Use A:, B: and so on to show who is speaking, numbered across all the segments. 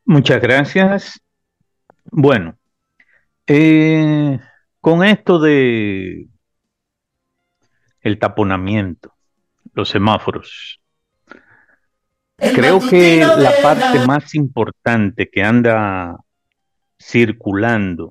A: Muchas gracias. Bueno, eh, con esto de el taponamiento, los semáforos,
B: El
A: creo que
B: matutino
A: la
B: de
A: parte
B: la...
A: más importante que anda circulando,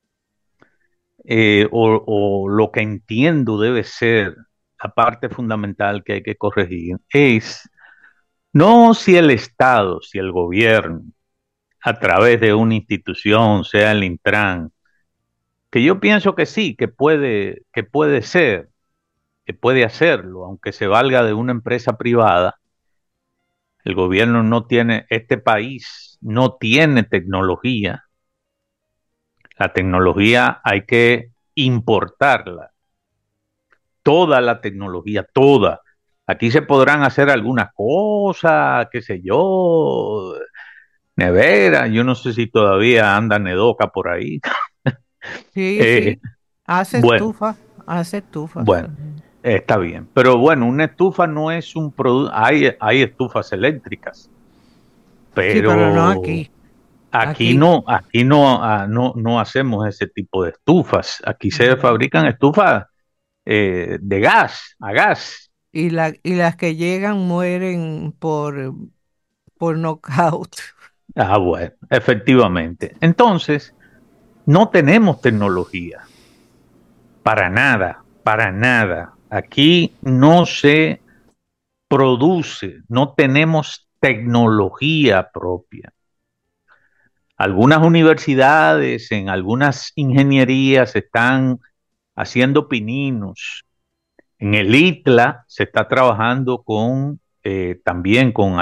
A: o lo que entiendo debe ser la parte fundamental que hay que corregir, es no si el Estado, si el gobierno, a través de una institución, sea el Intran, que yo pienso que sí, que puede ser, que puede hacerlo, aunque se valga de una empresa privada. El gobierno no tiene, este país no tiene tecnología. La tecnología hay que importarla, toda la tecnología, toda. Aquí se podrán hacer algunas cosas, qué sé yo, nevera, yo no sé si todavía anda Nedoca por ahí.
C: Sí,
A: Eh,
C: sí, hace
A: bueno,
C: estufa, hace estufas.
A: bueno, está bien. Pero bueno, una estufa no es un producto, hay estufas eléctricas,
C: Sí, pero no
A: pero
C: aquí. Aquí,
A: aquí no hacemos ese tipo de estufas. Aquí se
C: mm,
A: fabrican estufas de gas, a gas.
C: y las que llegan mueren por knockout.
A: Bueno, efectivamente. Entonces, no tenemos tecnología, para nada, para nada. Aquí no se produce, no tenemos tecnología propia. Algunas universidades, en algunas ingenierías están haciendo pininos. En el ITLA se está trabajando también con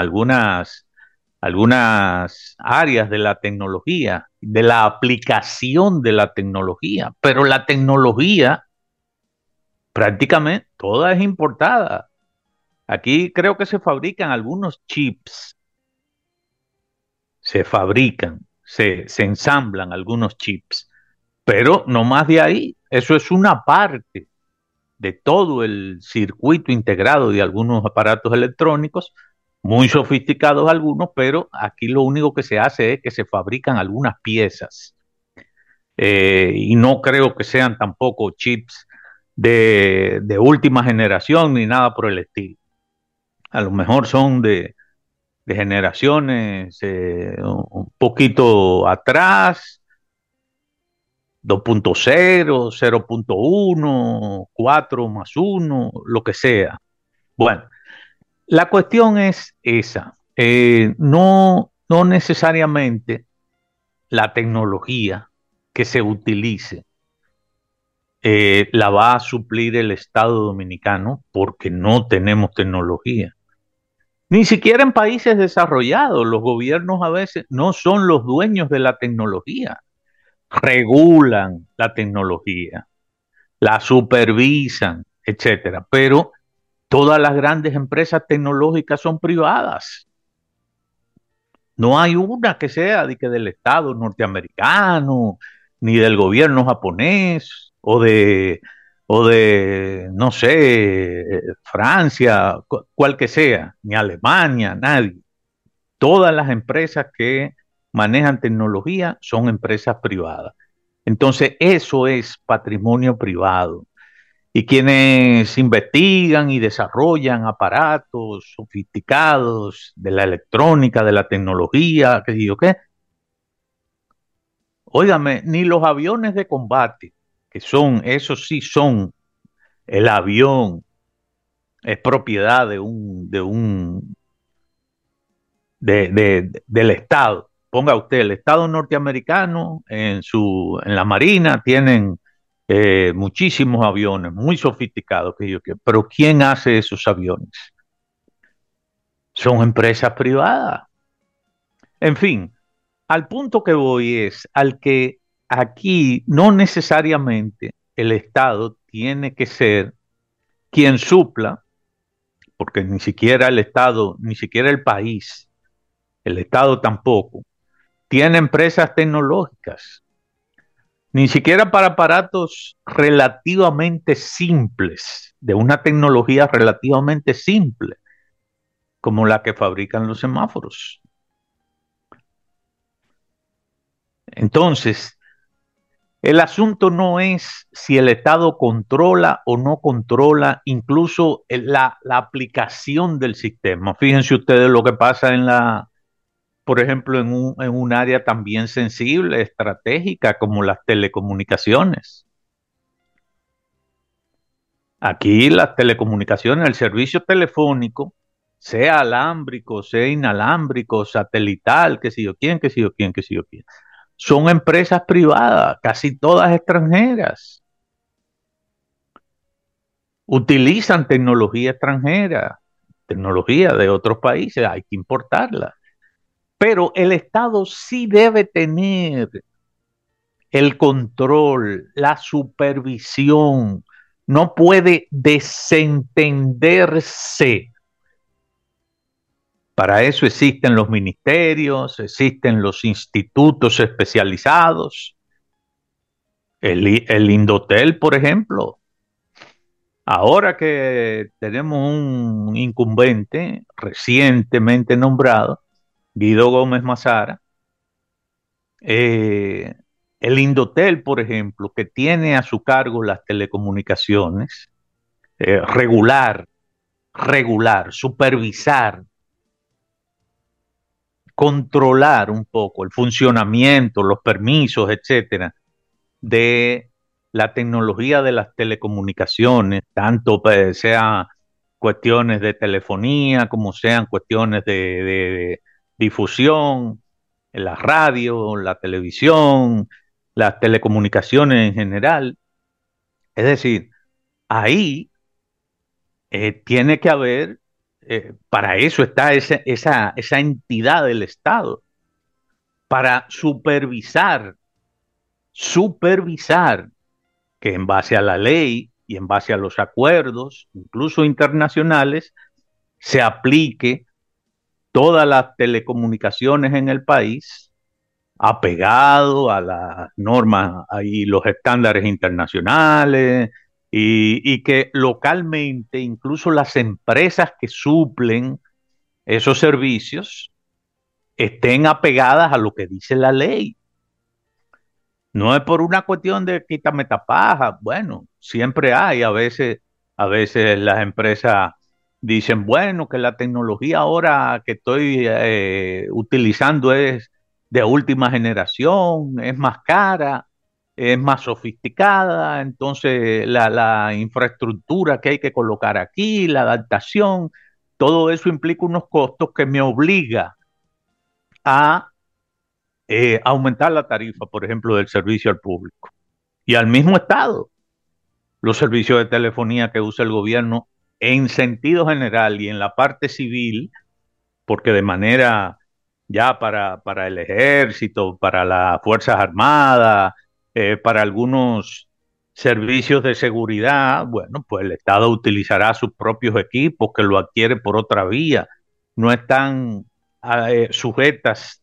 A: algunas áreas de la tecnología, de la aplicación de la tecnología, pero la tecnología prácticamente toda es importada. Aquí creo que se fabrican algunos chips, se ensamblan algunos chips, pero no más de ahí. Eso es una parte de todo el circuito integrado de algunos aparatos electrónicos, muy sofisticados algunos, pero aquí lo único que se hace es que se fabrican algunas piezas. Y no creo que sean tampoco chips de última generación ni nada por el estilo. A lo mejor son de generaciones un poquito atrás, 2.0, 0.1, 4 más uno, lo que sea. Bueno, la cuestión es esa. No necesariamente la tecnología que se utilice la va a suplir el Estado dominicano porque no tenemos tecnología. Ni siquiera en países desarrollados los gobiernos a veces no son los dueños de la tecnología, regulan la tecnología, la supervisan, etcétera. Pero todas las grandes empresas tecnológicas son privadas. No hay una que sea de que del Estado norteamericano, ni del gobierno japonés, o de no sé, Francia, cual que sea, ni Alemania, nadie. Todas las empresas que manejan tecnología son empresas privadas. Entonces, eso es patrimonio privado. Y quienes investigan y desarrollan aparatos sofisticados de la electrónica, de la tecnología, qué sé yo qué, óigame, ni los aviones de combate, que son, esos sí son, el avión es propiedad del Estado. Ponga usted, el Estado norteamericano en la Marina tienen muchísimos aviones, muy sofisticados, pero ¿quién hace esos aviones? Son empresas privadas. En fin, al punto que voy es al que aquí no necesariamente el Estado tiene que ser quien supla, porque ni siquiera el Estado, ni siquiera el país, el Estado tampoco, tiene empresas tecnológicas, ni siquiera para aparatos relativamente simples, de una tecnología relativamente simple, como la que fabrican los semáforos. Entonces, el asunto no es si el Estado controla o no controla incluso la aplicación del sistema. Fíjense ustedes lo que pasa por ejemplo, en un área también sensible, estratégica, como las telecomunicaciones. Aquí las telecomunicaciones, el servicio telefónico, sea alámbrico, sea inalámbrico, satelital, que sé yo quién, que sé yo quién, que sé yo quién, son empresas privadas, casi todas extranjeras. Utilizan tecnología extranjera, tecnología de otros países, hay que importarla. Pero el Estado sí debe tener el control, la supervisión, no puede desentenderse. Para eso existen los ministerios, existen los institutos especializados, el Indotel, por ejemplo. Ahora que tenemos un incumbente recientemente nombrado, Guido Gómez Mazara, eh, el Indotel, por ejemplo, que tiene a su cargo las telecomunicaciones, regular, supervisar, controlar un poco el funcionamiento, los permisos, etcétera, de la tecnología de las telecomunicaciones, tanto sea cuestiones de telefonía como sean cuestiones de difusión, la radio, la televisión, las telecomunicaciones en general. Es decir, ahí tiene que haber, para eso está esa entidad del Estado, para supervisar que en base a la ley y en base a los acuerdos, incluso internacionales, se aplique todas las telecomunicaciones en el país apegado a las normas y los estándares internacionales y que localmente incluso las empresas que suplen esos servicios estén apegadas a lo que dice la ley. No es por una cuestión de quítame tapaja. Bueno, siempre hay. A veces las empresas dicen, bueno, que la tecnología ahora que estoy utilizando es de última generación, es más cara, es más sofisticada. Entonces, la infraestructura que hay que colocar aquí, la adaptación, todo eso implica unos costos que me obliga a aumentar la tarifa, por ejemplo, del servicio al público. Y al mismo Estado, los servicios de telefonía que usa el gobierno en sentido general y en la parte civil, porque de manera ya para el ejército, para las Fuerzas Armadas, para algunos servicios de seguridad, bueno, pues el Estado utilizará sus propios equipos que lo adquiere por otra vía, no están sujetas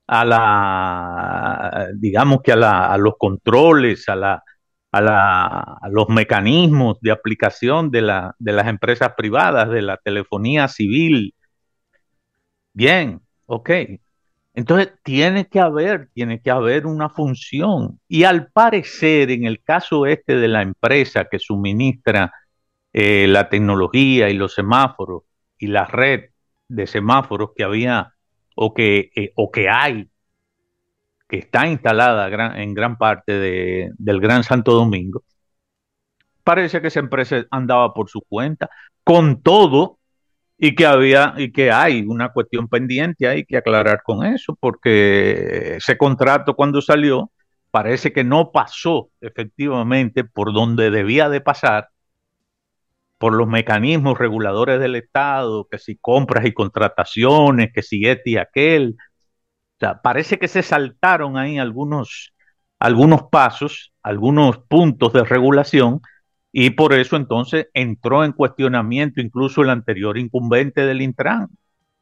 A: digamos que a los controles, a los mecanismos de aplicación de las empresas privadas, de la telefonía civil. Bien, ok. Entonces tiene que haber una función. Y al parecer, en el caso este de la empresa que suministra la tecnología y los semáforos y la red de semáforos que había o que hay, que está instalada en gran parte del Gran Santo Domingo, parece que esa empresa andaba por su cuenta, con todo, y que hay una cuestión pendiente, hay que aclarar con eso, porque ese contrato cuando salió, parece que no pasó efectivamente por donde debía de pasar, por los mecanismos reguladores del Estado, que si compras y contrataciones, que si este y aquel. O sea, parece que se saltaron ahí algunos pasos, algunos puntos de regulación, y por eso entonces entró en cuestionamiento incluso el anterior incumbente del Intran.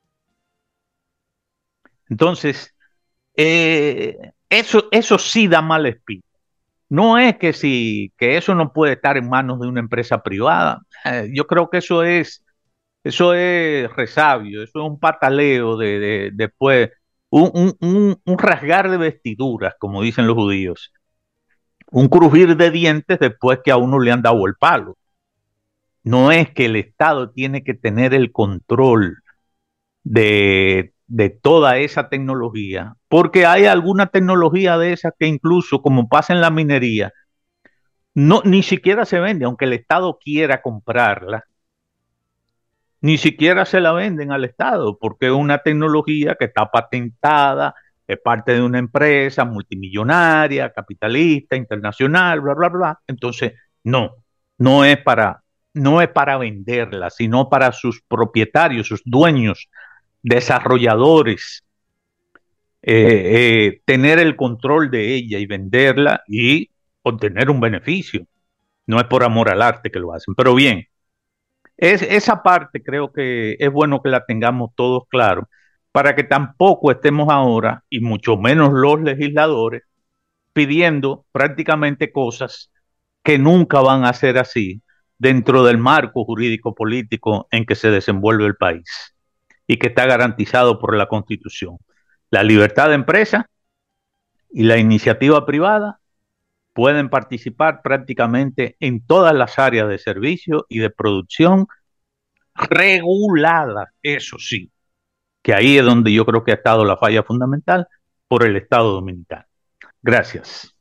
A: Entonces, eso sí da mala espina. No es que que eso no puede estar en manos de una empresa privada. Yo creo que eso es resabio, eso es un pataleo después. un rasgar de vestiduras, como dicen los judíos, un crujir de dientes después que a uno le han dado el palo. No es que el Estado tiene que tener el control de toda esa tecnología, porque hay alguna tecnología de esas que incluso, como pasa en la minería, no, ni siquiera se vende, aunque el Estado quiera comprarla, ni siquiera se la venden al Estado, porque es una tecnología que está patentada, es parte de una empresa multimillonaria, capitalista, internacional, bla, bla, bla. Entonces, no, no es para, no es para venderla, sino para sus propietarios, sus dueños, desarrolladores, tener el control de ella y venderla y obtener un beneficio. No es por amor al arte que lo hacen, pero bien. Esa parte creo que es bueno que la tengamos todos claro, para que tampoco estemos ahora, y mucho menos los legisladores, pidiendo prácticamente cosas que nunca van a ser así dentro del marco jurídico político en que se desenvuelve el país y que está garantizado por la Constitución. La libertad de empresa y la iniciativa privada pueden participar prácticamente en todas las áreas de servicio y de producción regulada, eso sí, que ahí es donde yo creo que ha estado la falla fundamental por el Estado Dominicano. Gracias.